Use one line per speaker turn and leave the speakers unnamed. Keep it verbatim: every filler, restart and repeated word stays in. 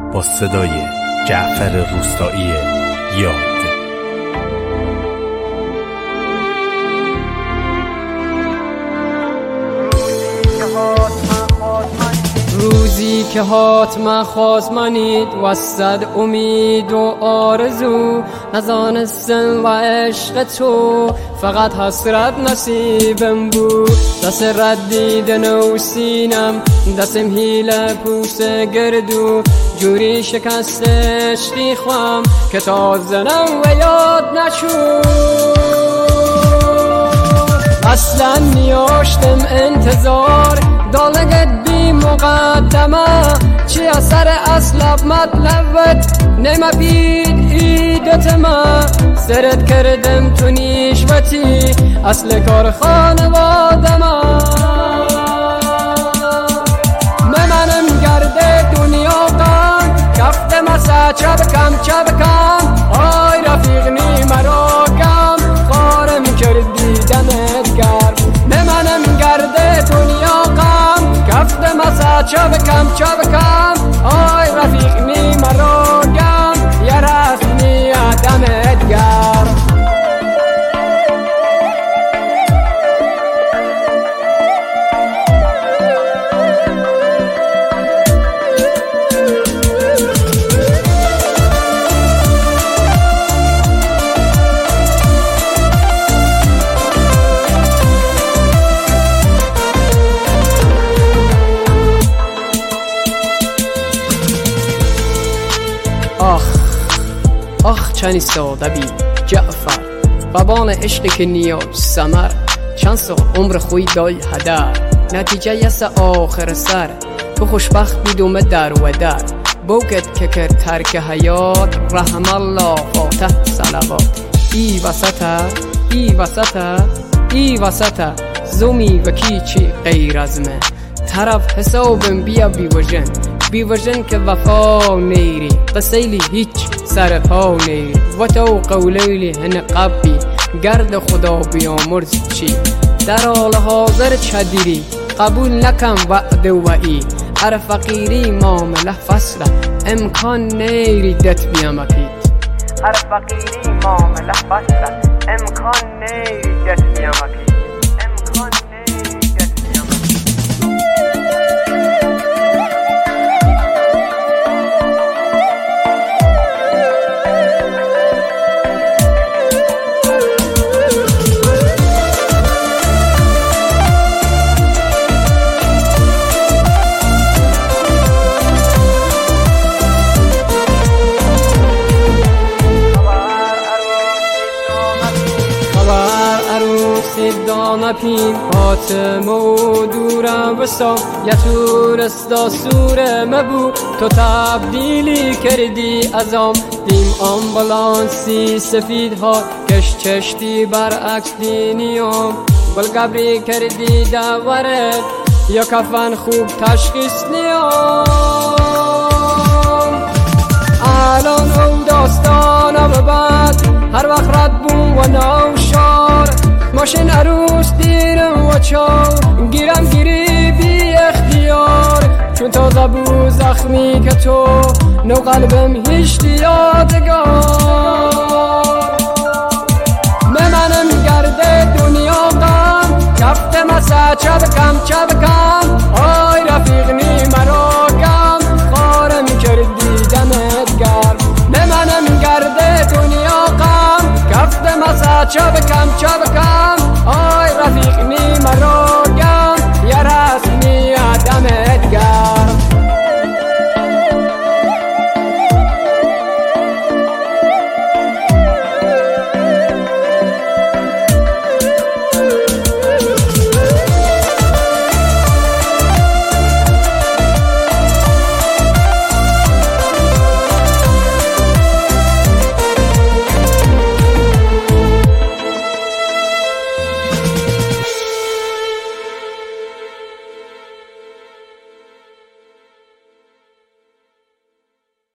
با صدای جعفر روستایی یاد.
روزی که حتما خواستمانید و صد امید و آرزو نزانستم و عشق تو فقط حسرت نصیبم بود. دست ردیدن و سینم دستم هیله پوست گردو جوری شکست عشقی خوام که تا زنم و یاد نشود. اصلا نیاشتم انتظار دالگت بی مقدمه چی اثر اصلاب مطلبت نما بید ایدت ما سرت کردم تو نیشوتی اصل کار خانواده ما ممنم گرده دنیا قم کفت مسا چب کم چب کم آی رفیق نی مرا کم خارم کردی دمت گرم ممنم گرده دنیا قم کفت مسا چب کم چب کم آی رفیق نی مرا کم یا رفت نی دمت گرم. آخ آخ چنی ساده بی جعفر بابان عشقی که نیاز سمر چند سال عمر خوی دای هدر نتیجه یس آخر سر تو خوشبخت بیدوم در و در بوکت که کرد ترک حیات رحم الله فاتح صلوات ای وسطه ای وسطه ای وسطه زومی و کیچی غیر از من طرف حسابم بیا بی وجن بی وجن که وفا نیری قسیلی هیچ سر پا نیری و تو قولیلی هن قبی گرد خدا بیامرز چی در حال حاضر چدیری قبول نکم وعد و ای ار فقیری معامله فصله امکان نیری دت بیامکید ار فقیری معامله فصله امکان نیری دت بیامکید امکان نیری دت بیامکید. دانه پین آتم و دورم بسام یا تورستا سوره مبو تو تبدیلی کردی ازام دیم آمبولانسی سفید ها کش چشتی برعکس دینیام بلگبری کردی دوره یا کفن خوب تشخیص نیام الان او داستانم بعد هر وقت رد بون و نوشار ماشین عروس دیرم و چاو گیرم گیری بی اختیار چون تازه بو زخمی که تو نو قلبم هیچ یادگار ممنم گرده دنیا غم کفت مسا چب کم چب